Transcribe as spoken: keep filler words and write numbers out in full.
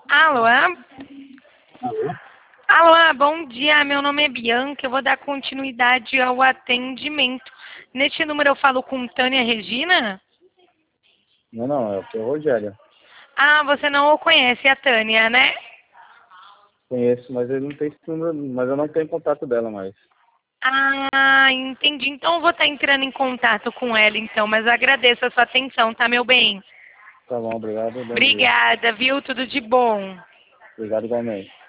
Alô? Alô? Alô, bom dia. Meu nome é Bianca. Eu vou dar continuidade ao atendimento. Neste número eu falo com Tânia Regina? Não, não, é o Rogério. Ah, você não o conhece, a Tânia, né? Conheço, mas ele não tem esse número, mas eu não tenho contato dela mais. Ah, entendi. Então eu vou estar entrando em contato com ela, então. Mas eu agradeço a sua atenção, tá, meu bem? Tá bom, obrigado, bom dia. Obrigada, viu? Tudo de bom. Obrigado igualmente.